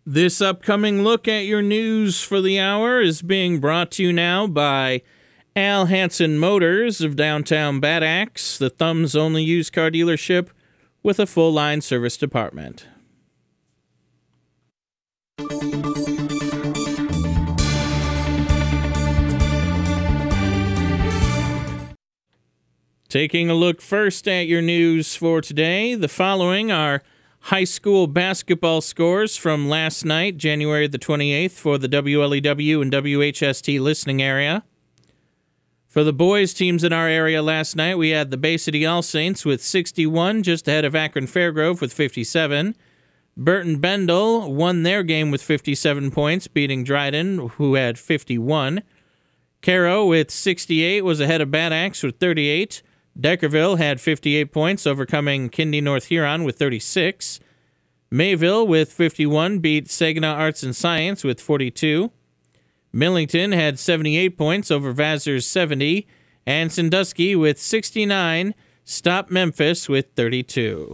This upcoming look at your news for the hour is being brought to you now by Al Hansen Motors of downtown Bad Axe, the Thumb's only used car dealership with a full-line service department. Taking a look first at your news for today, the following are high school basketball scores from last night, January the 28th, for the WLEW and WHST listening area. For the boys' teams in our area last night, we had the Bay City All Saints with 61, just ahead of Akron Fairgrove with 57. Burton Bendel won their game with 57 points, beating Dryden, who had 51. Caro with 68 was ahead of Bad Axe with 38. Deckerville had 58 points, overcoming Kindy North Huron with 36. Mayville with 51 beat Saginaw Arts and Science with 42. Millington had 78 points over Vassar's 70. And Sandusky with 69 stopped Memphis with 32.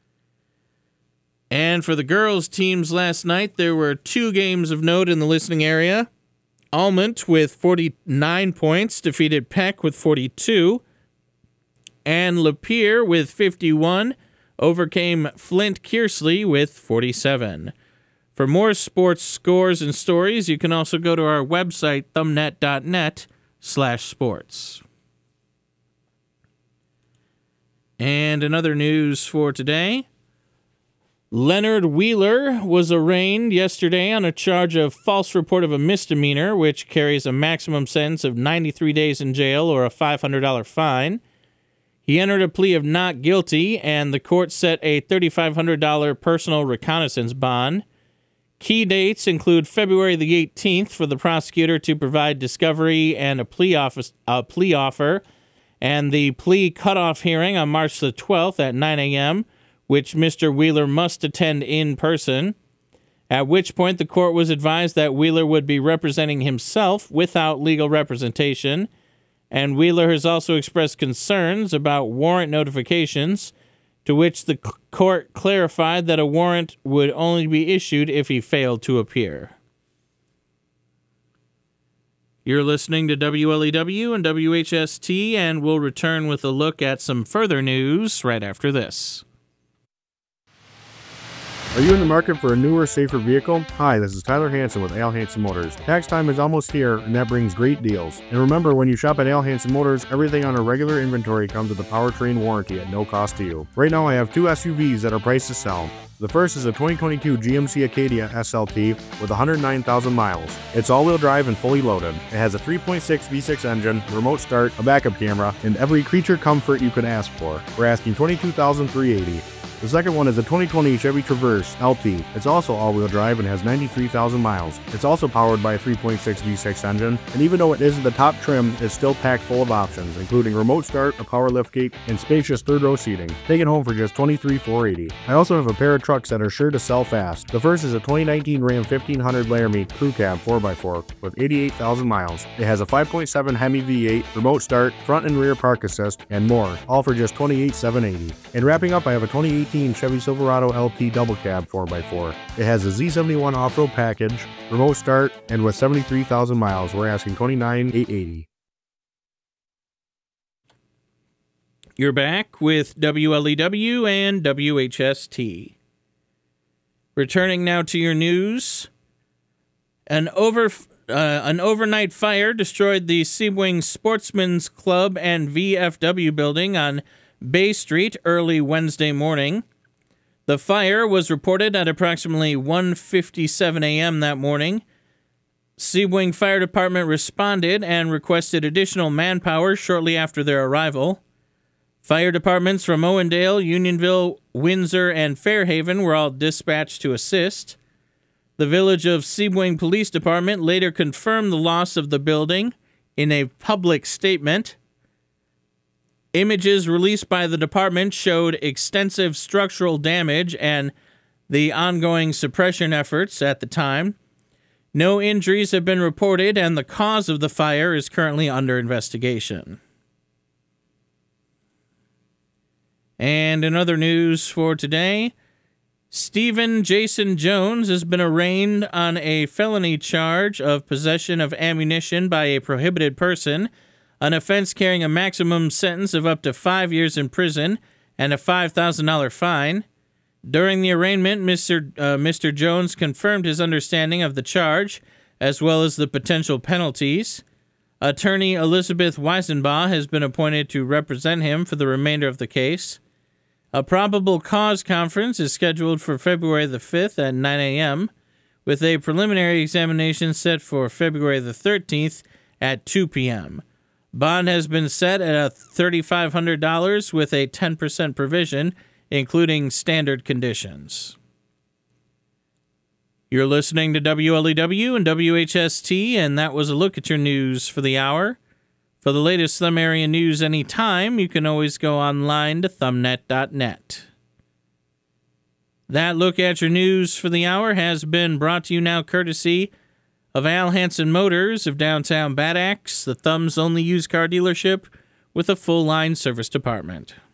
And for the girls' teams last night, there were two games of note in the listening area. Almont with 49 points defeated Peck with 42. And Lapeer with 51 overcame Flint Kearsley with 47. For more sports scores and stories, you can also go to our website, thumbnet.net/sports. And another news for today. Leonard Wheeler was arraigned yesterday on a charge of false report of a misdemeanor, which carries a maximum sentence of 93 days in jail or a $500 fine. He entered a plea of not guilty, and the court set a $3,500 personal reconnaissance bond. Key dates include February the 18th for the prosecutor to provide discovery and a plea offer, and the plea cutoff hearing on March the 12th at 9 a.m., which Mr. Wheeler must attend in person, at which point the court was advised that Wheeler would be representing himself without legal representation. And Wheeler has also expressed concerns about warrant notifications, to which the court clarified that a warrant would only be issued if he failed to appear. You're listening to WLEW and WHST, and we'll return with a look at some further news right after this. Are you in the market for a newer, safer vehicle? Hi, this is Tyler Hansen with Al Hansen Motors. Tax time is almost here, and that brings great deals. And remember, when you shop at Al Hansen Motors, everything on our regular inventory comes with a powertrain warranty at no cost to you. Right now, I have two SUVs that are priced to sell. The first is a 2022 GMC Acadia SLT with 109,000 miles. It's all-wheel drive and fully loaded. It has a 3.6 V6 engine, remote start, a backup camera, and every creature comfort you could ask for. We're asking $22,380. The second one is a 2020 Chevy Traverse LT. It's also all-wheel drive and has 93,000 miles. It's also powered by a 3.6 V6 engine, and even though it isn't the top trim, it's still packed full of options, including remote start, a power liftgate, and spacious third-row seating. Take it home for just $23,480. I also have a pair of trucks that are sure to sell fast. The first is a 2019 Ram 1500 Laramie Crew Cab 4x4 with 88,000 miles. It has a 5.7 Hemi V8, remote start, front and rear park assist, and more, all for just $28,780. And wrapping up, I have a 2018 Chevy Silverado LT Double Cab 4x4. It has a Z71 off-road package, remote start, and with 73,000 miles, we're asking $29,880. You're back with WLEW and WHST. Returning now to your news. An overnight fire destroyed the Seawing Sportsman's Club and VFW building on Bay Street early Wednesday morning. The fire was reported at approximately 1:57 a.m. that morning. Seawing Fire Department responded and requested additional manpower shortly after their arrival. Fire departments from Owendale, Unionville, Windsor, and Fairhaven were all dispatched to assist. The Village of Seawing Police Department later confirmed the loss of the building in a public statement. Images released by the department showed extensive structural damage and the ongoing suppression efforts at the time. No injuries have been reported, and the cause of the fire is currently under investigation. And in other news for today, Stephen Jason Jones has been arraigned on a felony charge of possession of ammunition by a prohibited person, an offense carrying a maximum sentence of up to 5 years in prison and a $5,000 fine. During the arraignment, Mr. Jones confirmed his understanding of the charge, as well as the potential penalties. Attorney Elizabeth Weisenbaugh has been appointed to represent him for the remainder of the case. A probable cause conference is scheduled for February the 5th at 9 a.m., with a preliminary examination set for February the 13th at 2 p.m. Bond has been set at $3,500 with a 10% provision, including standard conditions. You're listening to WLEW and WHST, and that was a look at your news for the hour. For the latest Thumb area news anytime, you can always go online to thumbnet.net. That look at your news for the hour has been brought to you now courtesy of Al Hansen Motors of downtown Bad Axe, the Thumb's only used car dealership with a full-line service department.